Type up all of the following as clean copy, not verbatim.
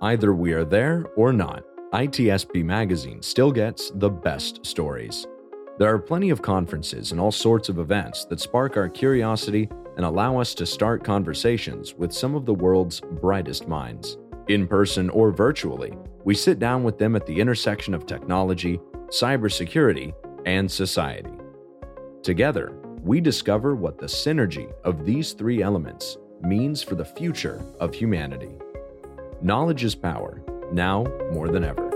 Either we are there or not, ITSP Magazine still gets the best stories. There are plenty of conferences and all sorts of events that spark our curiosity and allow us to start conversations with some of the world's brightest minds. In person or virtually, we sit down with them at the intersection of technology, cybersecurity, and society. Together, we discover what the synergy of these three elements means for the future of humanity. Knowledge is power, now more than ever.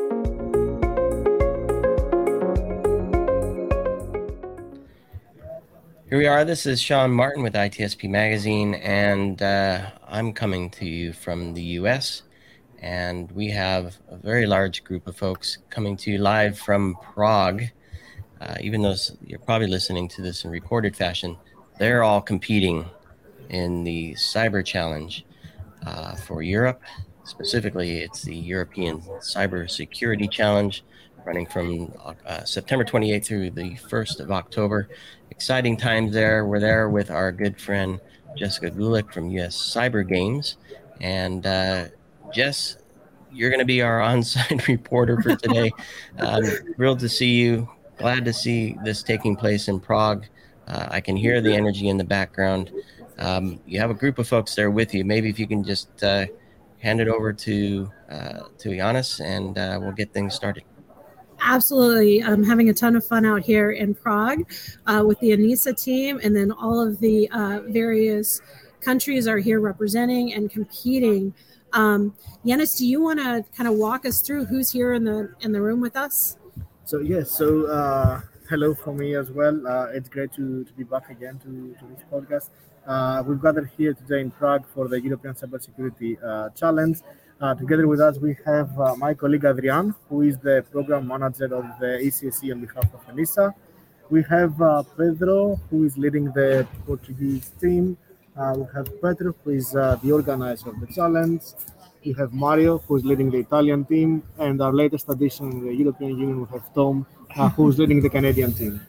Here we are. This is Sean Martin with ITSP Magazine, and I'm coming to you from the U.S., and we have a very large group of folks coming to you live from Prague. Even though you're probably listening to this in recorded fashion, they're all competing in the Cyber Challenge for Europe. Specifically, it's the European Cybersecurity Challenge, running from September 28th through the 1st of October. Exciting times there. We're there with our good friend Jessica Gulick from US Cyber Games. And Jess, you're going to be our on-site reporter for today. Thrilled to see you. Glad to see this taking place in Prague. I can hear the energy in the background. You have a group of folks there with you. Maybe if you can just hand it over to Giannis, and we'll get things started. Absolutely. I'm having a ton of fun out here in Prague with the ANISA team, and then all of the various countries are here representing and competing. Yanis, do you want to kind of walk us through who's here in the room with us? Hello from me as well. It's great to be back again to this podcast. We've gathered here today in Prague for the European Cybersecurity Challenge. Together with us, we have my colleague Adrian, who is the program manager of the ECSC on behalf of ANISA. We have Pedro, who is leading the Portuguese team. We have Petro, who is the organizer of the challenge. We have Mario, who is leading the Italian team. And our latest addition in the European Union, we have Tom, who is leading the Canadian team.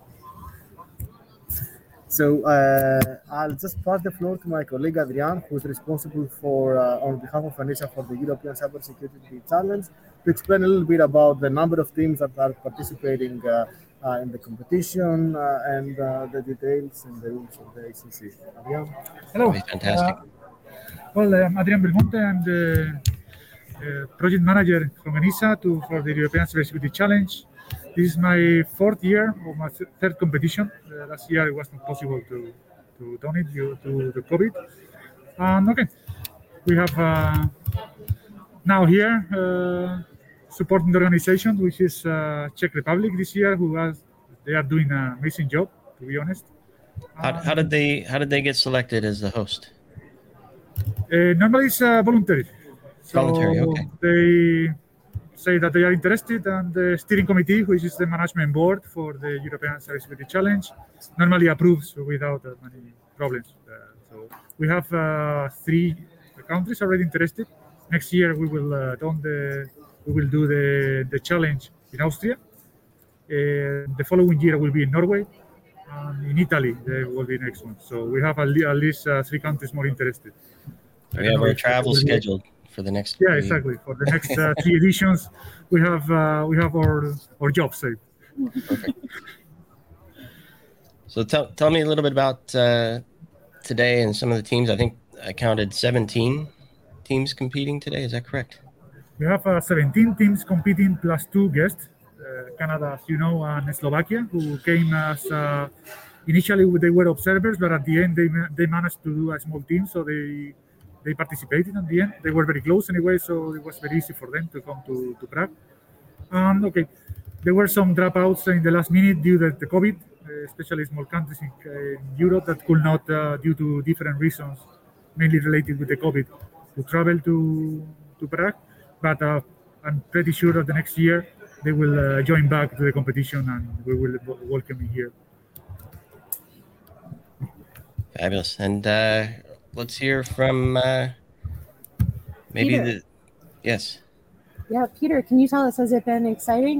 So I'll just pass the floor to my colleague Adrian, who is responsible for, on behalf of ANISA, for the European Cybersecurity Challenge, to explain a little bit about the number of teams that are participating in the competition and the details and the rules of the ACC. Adrian? Hello. Fantastic. I'm Adrian Belmonte. I'm the project manager from ANISA for the European Cybersecurity Challenge. This is my fourth year of my third competition. Last year it was not possible to do it due to the COVID. We have now here supporting the organization, which is Czech Republic this year, they are doing an amazing job, to be honest. How did they get selected as the host? Normally it's voluntary. Voluntary, okay. They say that they are interested, and the steering committee, which is the management board for the European Cybersecurity Challenge, normally approves without many problems. So we have 3 countries already interested. Next year we will do the challenge in Austria. The following year will be in Norway, and in Italy there will be next one. So we have at least 3 countries more interested. We have our travel scheduled for the next. Yeah, exactly. For the next 3 editions, we have our job saved. Perfect. So tell me a little bit about today and some of the teams. I think I counted 17 teams competing today. Is that correct? We have 17 teams competing plus 2 guests. Canada, as you know, and Slovakia, who came as initially they were observers, but at the end they managed to do a small team, so they participated at the end. They were very close anyway, so it was very easy for them to come to Prague. There were some dropouts in the last minute due to the COVID, especially small countries in Europe that could not, due to different reasons, mainly related with the COVID, to travel to Prague. But I'm pretty sure that the next year they will join back to the competition, and we will welcome you here. Fabulous. And let's hear from maybe Peter. Yes. Yeah, Peter, can you tell us, has it been exciting?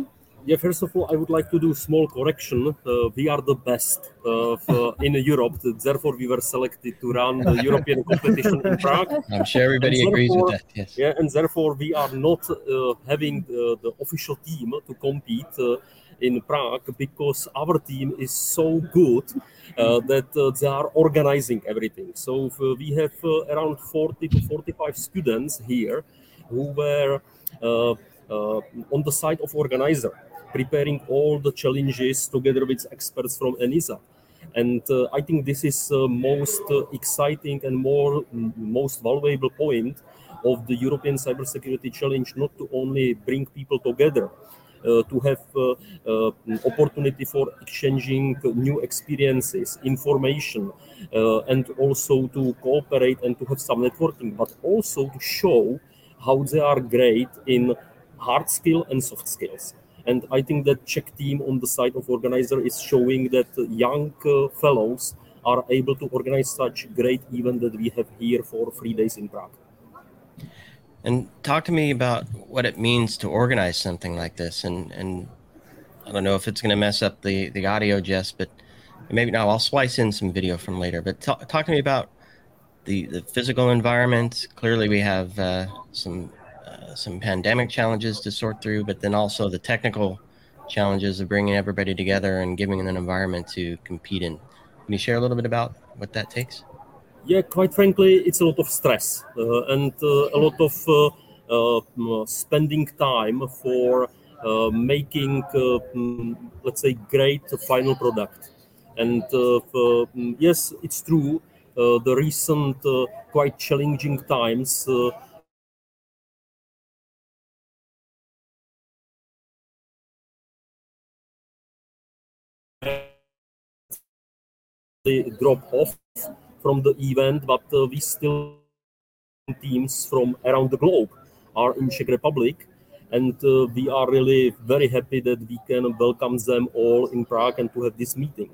Yeah, first of all, I would like to do a small correction. We are the best in Europe. Therefore, we were selected to run the European competition in Prague. I'm sure everybody agrees with that. Yes. Yeah, and therefore we are not having the official team to compete in Prague, because our team is so good that they are organizing everything. So we have around 40 to 45 students here who were on the side of organizer, preparing all the challenges together with experts from ENISA. And I think this is most exciting and most valuable point of the European Cybersecurity Challenge, not to only bring people together, to have opportunity for exchanging new experiences, information, and also to cooperate and to have some networking, but also to show how they are great in hard skill and soft skills. And I think that Czech team on the side of organizer is showing that young fellows are able to organize such great event that we have here for 3 days in Prague. And talk to me about what it means to organize something like this. And I don't know if it's going to mess up the audio, Jess, but maybe now I'll splice in some video from later. But talk to me about the physical environment. Clearly, we have some pandemic challenges to sort through, but then also the technical challenges of bringing everybody together and giving an environment to compete in. Can you share a little bit about what that takes? Yeah, quite frankly, it's a lot of stress and a lot of spending time for making, let's say, great final product. And yes, it's true. The recent quite challenging times they drop off from the event, but we still teams from around the globe are in Czech Republic, and we are really very happy that we can welcome them all in Prague and to have this meeting.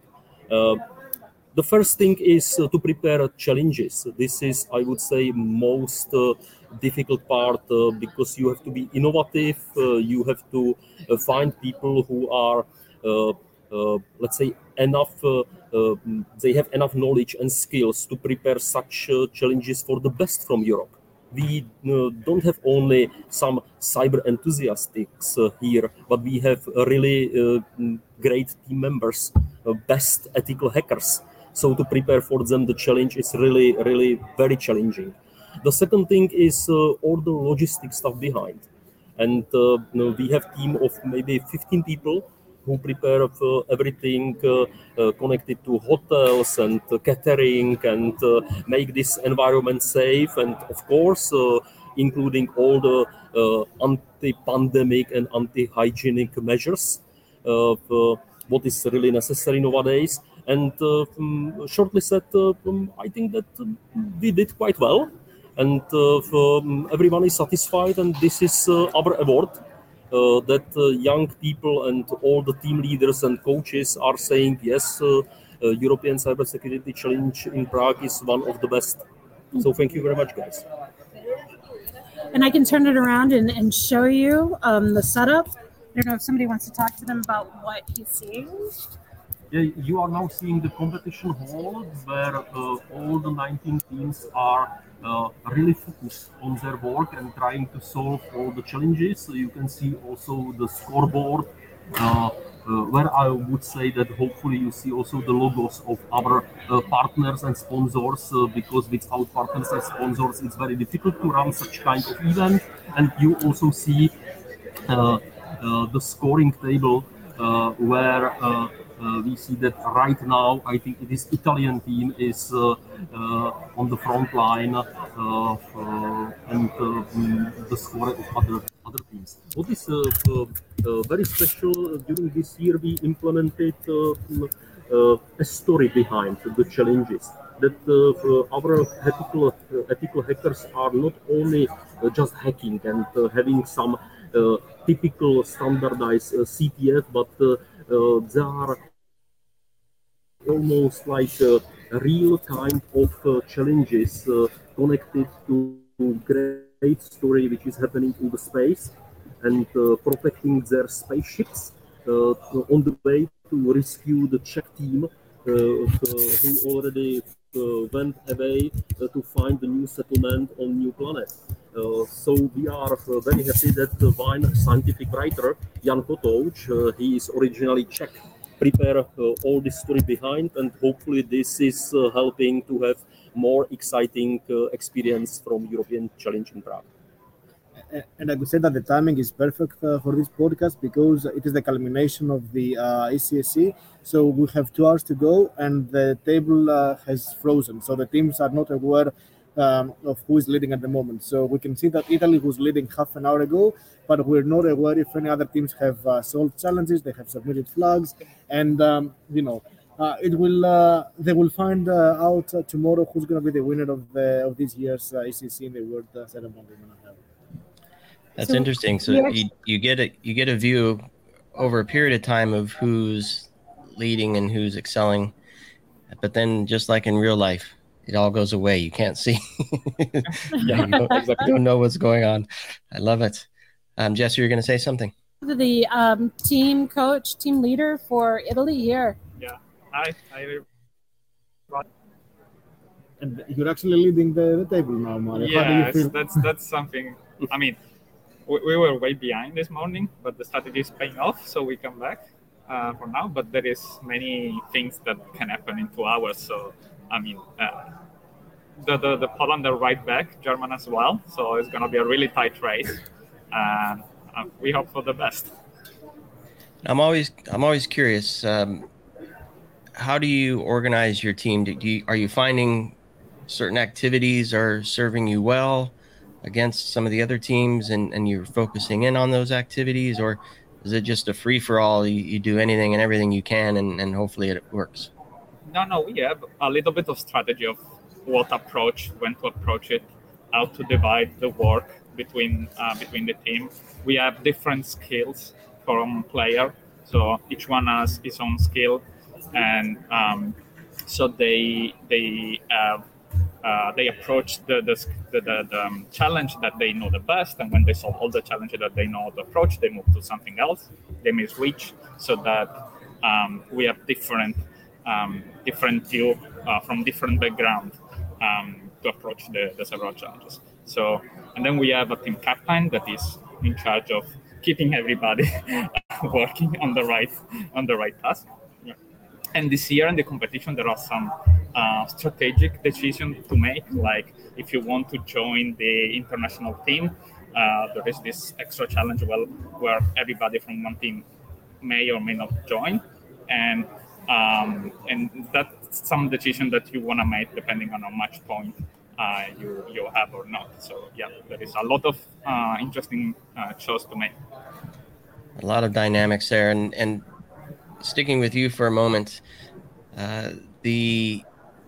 The first thing is to prepare challenges. This is, I would say, most difficult part because you have to be innovative. You have to find people who are, let's say, enough. They have enough knowledge and skills to prepare such challenges for the best from Europe. We don't have only some cyber enthusiasts here, but we have really great team members, best ethical hackers. So to prepare for them, the challenge is really, really very challenging. The second thing is all the logistic stuff behind. And we have a team of maybe 15 people who prepare for everything connected to hotels and catering and make this environment safe. And of course, including all the anti-pandemic and anti-hygienic measures, what is really necessary nowadays. And shortly said, I think that we did quite well. And everyone is satisfied. And this is our award. That young people and all the team leaders and coaches are saying, yes, European Cybersecurity Challenge in Prague is one of the best. So thank you very much, guys. And I can turn it around and show you the setup. I don't know if somebody wants to talk to them about what he's seeing. Yeah, you are now seeing the competition hall where all the 19 teams are really focused on their work and trying to solve all the challenges. So you can see also the scoreboard where I would say that hopefully you see also the logos of our partners and sponsors because without partners and sponsors it's very difficult to run such kind of event. And you also see the scoring table where we see that right now, I think this Italian team is on the front line and the score of other teams. What is very special during this year, we implemented a story behind the challenges. That our ethical hackers are not only just hacking and having some typical standardized CTF, but they are almost like a real kind of challenges connected to great story which is happening in the space and protecting their spaceships on the way to rescue the Czech team who already went away to find a new settlement on new planet. So we are very happy that the Vine scientific writer Jan Kotouč, he is originally Czech, prepare all this story behind, and hopefully this is helping to have more exciting experience from European Challenge in Prague. And I could say that the timing is perfect for this podcast because it is the culmination of the ECSC. So we have 2 hours to go, and the table has frozen. So the teams are not aware of who is leading at the moment. So we can see that Italy was leading half an hour ago, but we're not aware if any other teams have solved challenges. They have submitted flags, and it will. They will find out tomorrow who's going to be the winner of this year's ECSC in the World Ceremony. That's interesting. So you get a view over a period of time of who's leading and who's excelling, but then just like in real life, it all goes away. You can't see. You don't know what's going on. I love it. Jess, you were going to say something. The team coach, team leader for Italy here. Yeah. Hi. And you're actually leading the table now, Mario. Yes, how do you feel? that's something. I mean, we were way behind this morning, but the strategy is paying off, so we come back for now. But there is many things that can happen in 2 hours. So, I mean, the Poland are right back, German as well. So it's going to be a really tight race, and we hope for the best. I'm always curious. How do you organize your team? Are you finding certain activities are serving you well against some of the other teams, and you're focusing in on those activities, or is it just a free-for-all? You do anything and everything you can, and hopefully it works? No, we have a little bit of strategy of what approach, when to approach it, how to divide the work between the team. We have different skills from player, so each one has his own skill, and so they approach the challenge that they know the best, and when they solve all the challenges that they know the approach, they move to something else. They may switch, so that we have different view from different background to approach the several challenges. So, and then we have a team captain that is in charge of keeping everybody working on the right task. And this year in the competition, there are some strategic decisions to make. Like if you want to join the international team, there is this extra challenge where everybody from one team may or may not join, and that's some decision that you want to make depending on how much point you have or not. So yeah, there is a lot of interesting choice to make. A lot of dynamics there, and sticking with you for a moment, the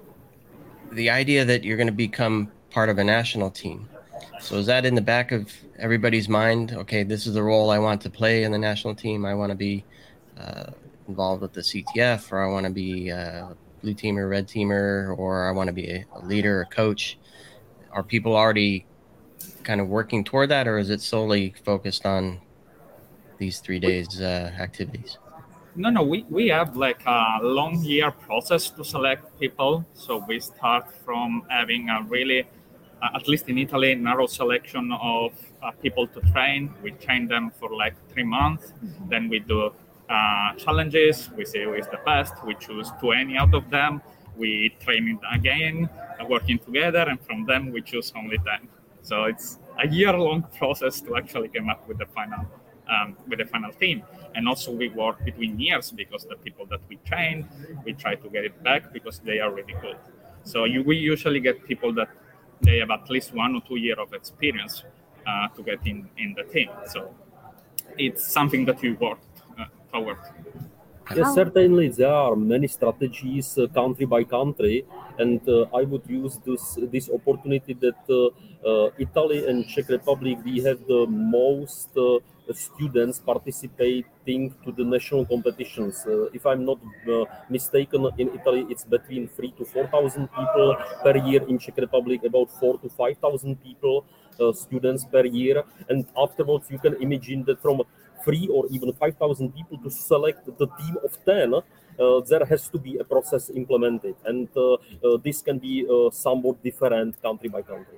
idea that you're going to become part of a national team. So is that in the back of everybody's mind? Okay, this is the role I want to play in the national team. I want to be involved with the CTF, or I want to be a blue teamer, red teamer, or I want to be a leader, a coach. Are people already kind of working toward that, or is it solely focused on these 3 days activities? No, we have like a long year process to select people. So we start from having a really, at least in Italy, narrow selection of people to train. We train them for like 3 months. Then we do challenges. We see who is the best. We choose 20 out of them. We train it again, working together. And from them, we choose only 10. So it's a year-long process to actually come up with the final team. And also we work between years, because the people that we train, we try to get it back because they are really good. So we usually get people that they have at least 1 or 2 years of experience to get in the team. So it's something that we work toward. Yes, certainly there are many strategies country by country, and I would use this opportunity that Italy and Czech Republic, we have the most students participating to the national competitions. If I'm not mistaken, in Italy it's between 3,000 to 4,000 people per year. In Czech Republic, about 4,000 to 5,000 people, students per year. And afterwards, you can imagine that from 3 or even 5,000 people to select the team of 10, there has to be a process implemented, and this can be somewhat different country by country.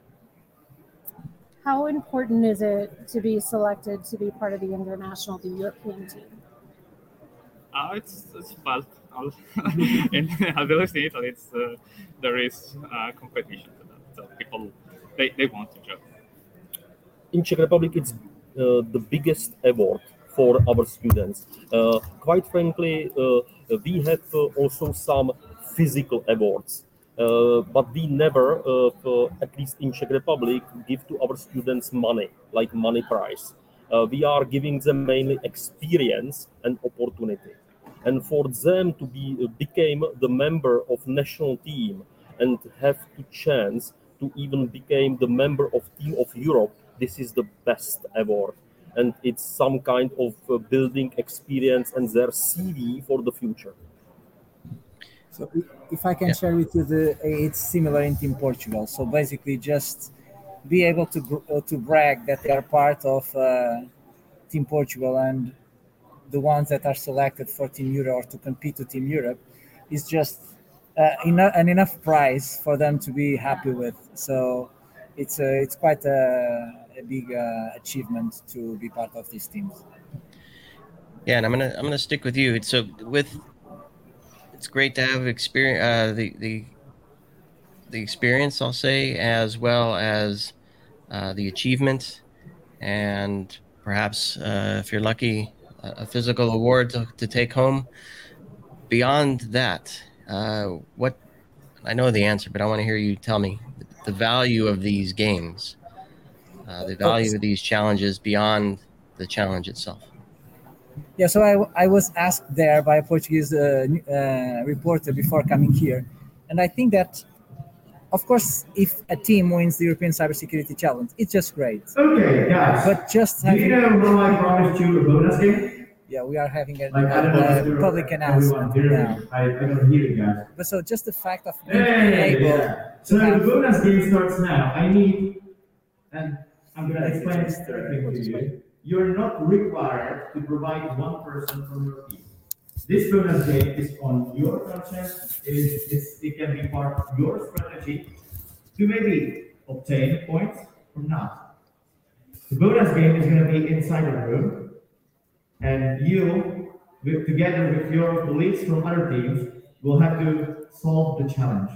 How important is it to be selected to be part of the international, the European team? It's felt in at least in Italy, there is competition for that. So people they want to join. In Czech Republic, it's the biggest award for our students. Quite frankly, we have also some physical awards, but we never, at least in Czech Republic, give to our students money, like money prize. We are giving them mainly experience and opportunity. And for them to become the member of national team and have the chance to even become the member of Team of Europe, this is the best award. And it's some kind of building experience and their CV for the future. So if I can share with you, it's similar in Team Portugal. So basically just be able to brag that they are part of Team Portugal, and the ones that are selected for Team Europe or to compete to Team Europe is just enough prize for them to be happy with. So it's quite a big achievement to be part of these teams. Yeah, and I'm gonna stick with you. It's great to have experience, the experience, I'll say, as well as the achievement, and perhaps if you're lucky, a physical award to take home. Beyond that, what I know the answer, but I want to hear you tell me the value of these games, the value of these challenges beyond the challenge itself. Yeah, so I was asked there by a Portuguese reporter before coming here, and I think that, of course, if a team wins the European Cybersecurity Challenge, it's just great. Okay, guys. But just do you know how I promised you a bonus game? Yeah, we are having a public announcement now. I don't hear you guys. But so just the fact of being able So the bonus game starts now. And I'm going to explain everything to you. You're not required to provide one person from your team. This bonus game is on your conscience. It can be part of your strategy to maybe obtain points or not. The bonus game is going to be inside a room. And you, together with your colleagues from other teams, will have to solve the challenge.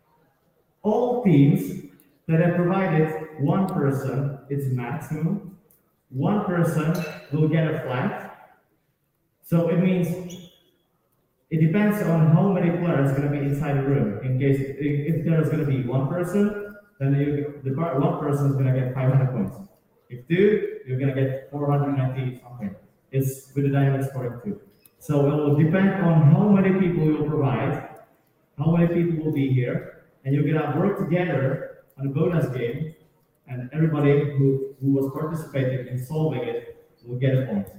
All teams that have provided one person, it's maximum. One person will get a flag. So it means it depends on how many players are going to be inside the room. In case if there is going to be one person, then one person is going to get 500 points. If two, you're going to get 490 something. It's with the dynamic scoring too. So it will depend on how many people you'll provide, how many people will be here, and you're gonna work together on a bonus game, and everybody who was participating in solving it will get a point.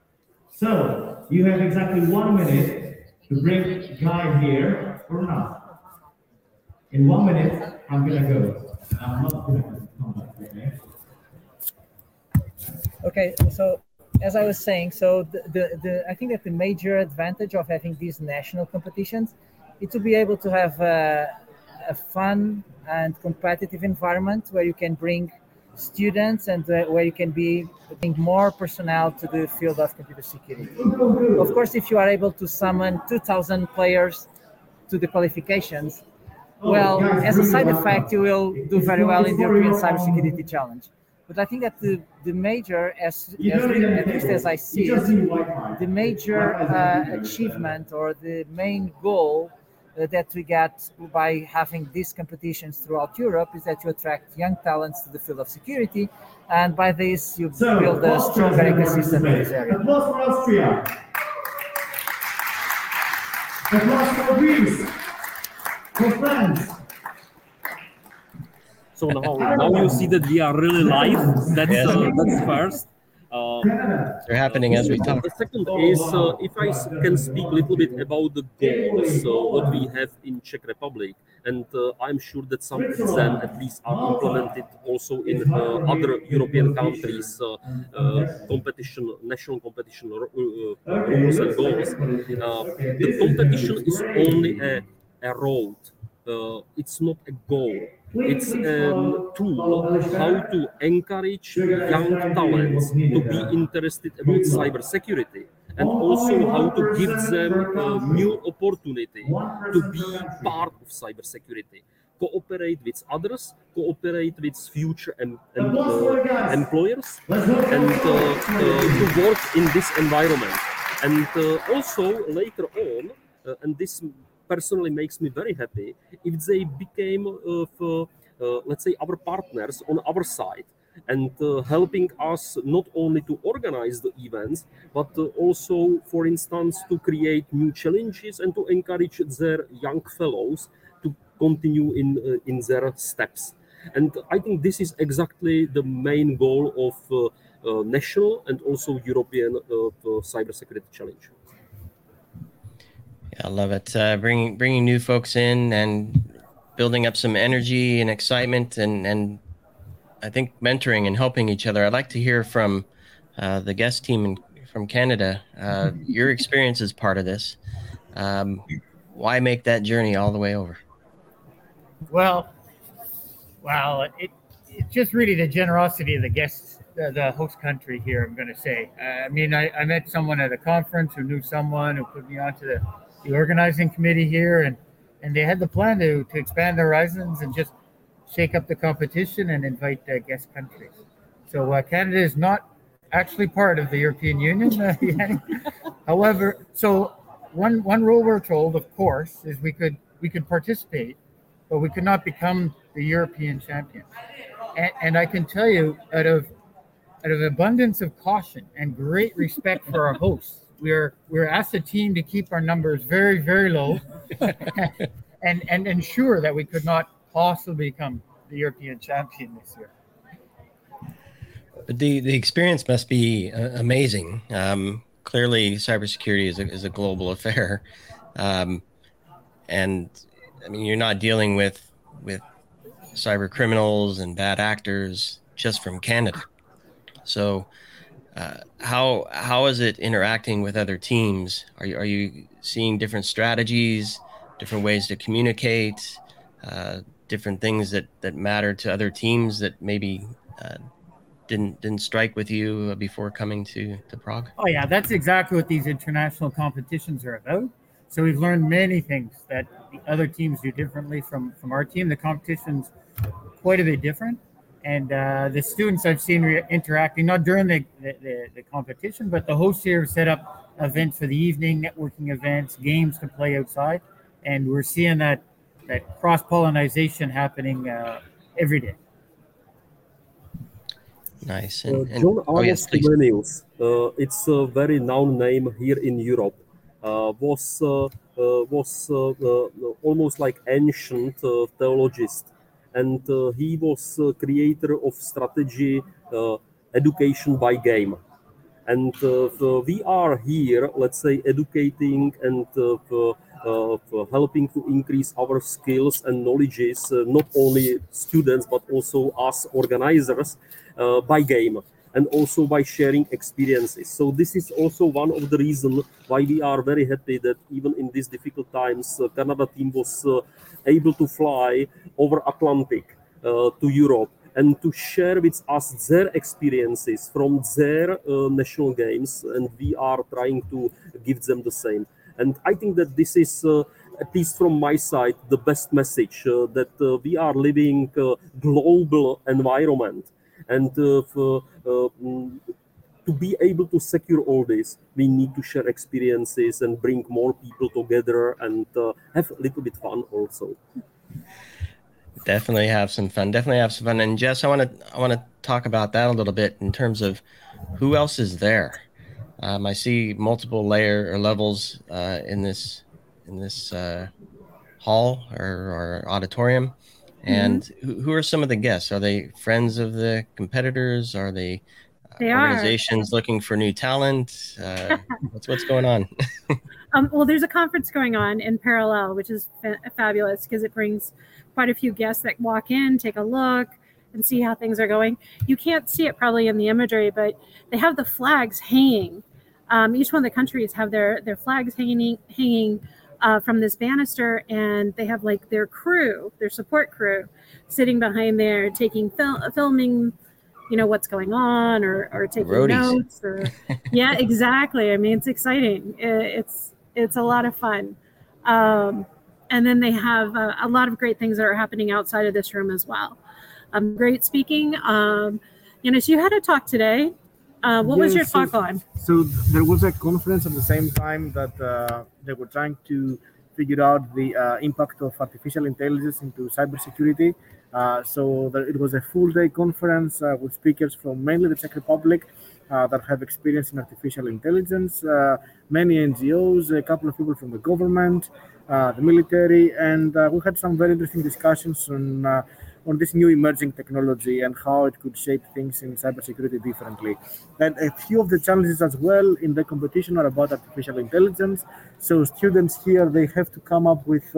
So you have exactly 1 minute to bring Guy here or not. In 1 minute, I'm gonna go. I'm not gonna come back, okay? Okay, so as I was saying, so I think that the major advantage of having these national competitions is to be able to have a fun and competitive environment where you can bring students and where you can bring more personnel to the field of computer security. Of course, if you are able to summon 2,000 players to the qualifications, well, as a side effect, you will do very well in the European Cybersecurity Challenge. But I think that the major, at least as I see it, the major achievement or the main goal that we get by having these competitions throughout Europe is that you attract young talents to the field of security, and by this you build a stronger ecosystem in this area. Applause for Austria. Applause for Greece. For France. So now you see that we are really live. That's first. They're happening as we talk. The second is, if I can speak a little bit about the goals, what we have in Czech Republic, and I'm sure that some of them at least are implemented also in other European countries, national competition rules and goals. The competition is only a road. It's not a goal. It's a tool how to encourage young talents to be interested about cybersecurity, and also how to give them a new opportunity to be part of cybersecurity, cooperate with others, cooperate with future employers, and to work in this environment. And also later on, and this personally makes me very happy, if they became, let's say, our partners on our side, and helping us not only to organize the events, but also, for instance, to create new challenges and to encourage their young fellows to continue in their steps. And I think this is exactly the main goal of national and also European cybersecurity challenge. I love it. Bringing new folks in and building up some energy and excitement, and I think mentoring and helping each other. I'd like to hear from the guest team from Canada. Your experience is part of this. Why make that journey all the way over? Well, it's just really the generosity of the guests, the host country here, I'm going to say. I mean, I met someone at a conference who knew someone who put me onto the organizing committee here, and they had the plan to expand their horizons and just shake up the competition and invite guest countries. So Canada is not actually part of the European Union. However, so one rule we're told, of course, is we could participate, but we could not become the European champion. And I can tell you, out of abundance of caution and great respect for our hosts, we're asked a team to keep our numbers very, very low and ensure that we could not possibly become the European champion this year. The experience must be amazing. Clearly, cybersecurity is a global affair, and I mean, you're not dealing with cyber criminals and bad actors just from Canada. So, how is it interacting with other teams? Are you seeing different strategies, different ways to communicate, different things that matter to other teams that maybe didn't strike with you before coming to Prague? Oh yeah, that's exactly what these international competitions are about. So we've learned many things that the other teams do differently from our team. The competition's quite a bit different. And the students I've seen interacting, not during the competition, but the hosts here have set up events for the evening, networking events, games to play outside. And we're seeing that cross-pollination happening every day. Nice. John Amos Comenius, it's a very known name here in Europe. Was almost like ancient theologist. And he was creator of strategy education by game. And we are here, let's say, educating and helping to increase our skills and knowledges, not only students, but also us organizers by game, and also by sharing experiences. So this is also one of the reasons why we are very happy that even in these difficult times, Canada team was able to fly over Atlantic to Europe and to share with us their experiences from their national games, and we are trying to give them the same. And I think that this is, at least from my side, the best message, that we are living a global environment. And to be able to secure all this, we need to share experiences and bring more people together and have a little bit fun also. Definitely have some fun. And Jess, I want to talk about that a little bit in terms of who else is there. I see multiple levels in this hall or auditorium. And who are some of the guests? Are they friends of the competitors? Are they They organizations looking for new talent. What's going on? Well, there's a conference going on in parallel, which is fabulous because it brings quite a few guests that walk in, take a look, and see how things are going. You can't see it probably in the imagery, but they have the flags hanging. Each one of the countries have their flags hanging from this banister, and they have like their crew, their support crew, sitting behind there taking filming, what's going on or taking notes. Or yeah, exactly. I mean, it's exciting. It's a lot of fun. And then they have a lot of great things that are happening outside of this room as well. Great speaking. So you had a talk today. What was your talk on? So there was a conference at the same time that they were trying to figure out the impact of artificial intelligence into cybersecurity. So it was a full-day conference with speakers from mainly the Czech Republic that have experience in artificial intelligence, many NGOs, a couple of people from the government, the military, and we had some very interesting discussions on this new emerging technology and how it could shape things in cybersecurity differently. And a few of the challenges as well in the competition are about artificial intelligence. So students here, they have to come up with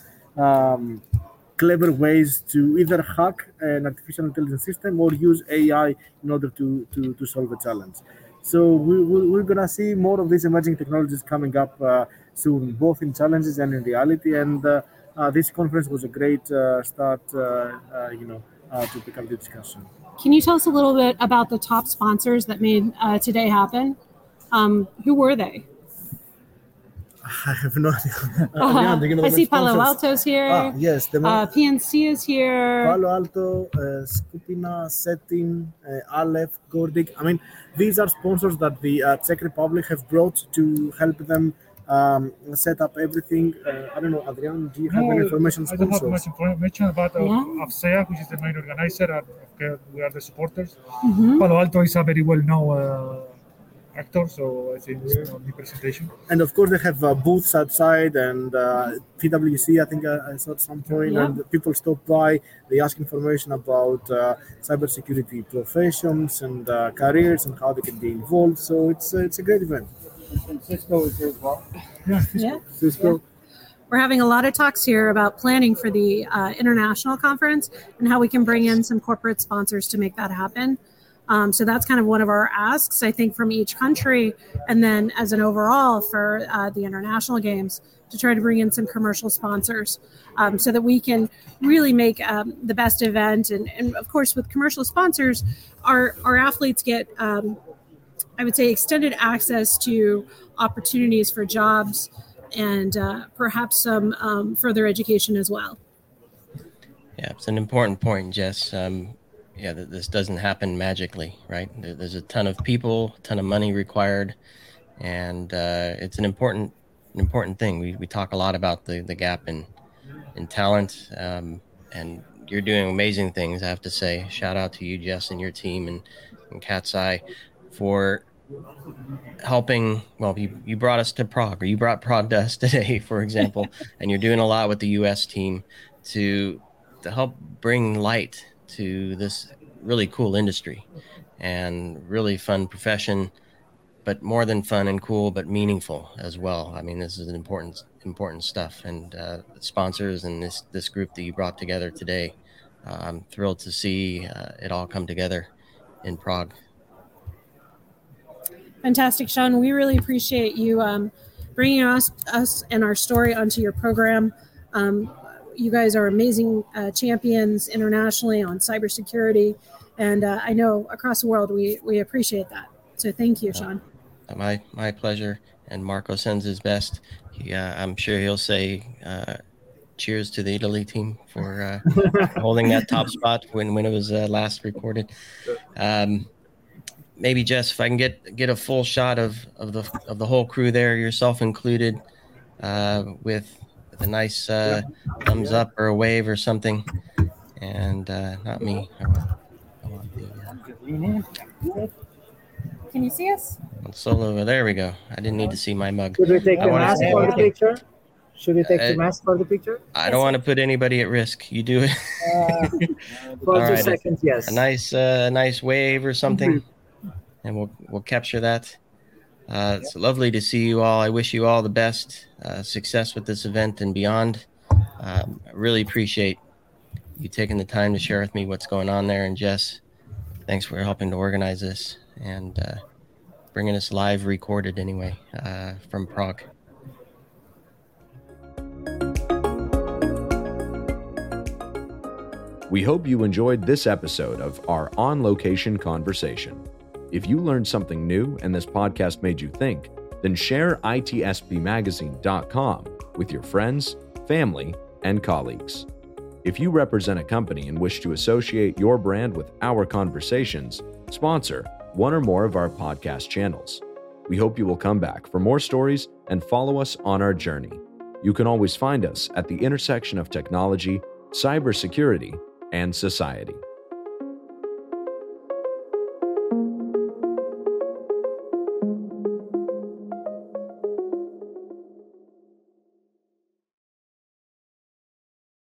clever ways to either hack an artificial intelligence system or use AI in order to solve a challenge. So we're going to see more of these emerging technologies coming up soon, both in challenges and in reality. And this conference was a great start, to pick up the discussion. Can you tell us a little bit about the top sponsors that made today happen? Who were they? I have no idea. I see Palo Alto's here. Yes. PNC is here. Palo Alto, Skupina, Setin, Aleph, Gordic. I mean, these are sponsors that the Czech Republic have brought to help them set up everything. I don't know, Adrian, do you have any information? I don't have much information about AFCEA, which is the main organizer. We are the supporters. Mm-hmm. Palo Alto is a very well-known actor, so I think it's on the presentation. And of course, they have booths outside, and PwC, I think I saw at some point, and people stop by, they ask information about cybersecurity professions and careers and how they can be involved. So it's a great event. And Cisco is here as well. Cisco. Yeah. We're having a lot of talks here about planning for the international conference and how we can bring in some corporate sponsors to make that happen. So that's kind of one of our asks, I think, from each country. And then as an overall for the international games, to try to bring in some commercial sponsors so that we can really make the best event. And of course, with commercial sponsors, our athletes get, I would say, extended access to opportunities for jobs and perhaps some further education as well. Yeah, it's an important point, Jess. That this doesn't happen magically, right? There's a ton of people, a ton of money required, and it's an important thing. We talk a lot about the gap in talent, and you're doing amazing things, I have to say. Shout out to you, Jess, and your team and Cat's Eye for helping. Well, you brought us to Prague, or you brought Prague to us today, for example, and you're doing a lot with the U.S. team to help bring light to this really cool industry and really fun profession, but more than fun and cool, but meaningful as well. I mean, this is an important stuff, and sponsors and this group that you brought together today, I'm thrilled to see it all come together in Prague. Fantastic, Sean. We really appreciate you bringing us and our story onto your program. You guys are amazing champions internationally on cybersecurity, and I know across the world we appreciate that. So thank you, Sean. My pleasure. And Marco sends his best. I'm sure he'll say cheers to the Italy team for holding that top spot when it was last recorded. Maybe Jess, if I can get a full shot of the whole crew there, yourself included, with a nice thumbs up or a wave or something, and not me. I want the, Can you see us? Solo. There we go. I didn't need to see my mug. Should we take the mask for the picture? Should we take the mask for the picture? I don't want to put anybody at risk. You do it. For 2 seconds, yes. A nice wave or something. and we'll capture that. It's lovely to see you all. I wish you all the best success with this event and beyond. I really appreciate you taking the time to share with me what's going on there. And Jess, thanks for helping to organize this and bringing us live recorded anyway from Prague. We hope you enjoyed this episode of our on-location conversation. If you learned something new and this podcast made you think, then share itspmagazine.com with your friends, family, and colleagues. If you represent a company and wish to associate your brand with our conversations, sponsor one or more of our podcast channels. We hope you will come back for more stories and follow us on our journey. You can always find us at the intersection of technology, cybersecurity, and society.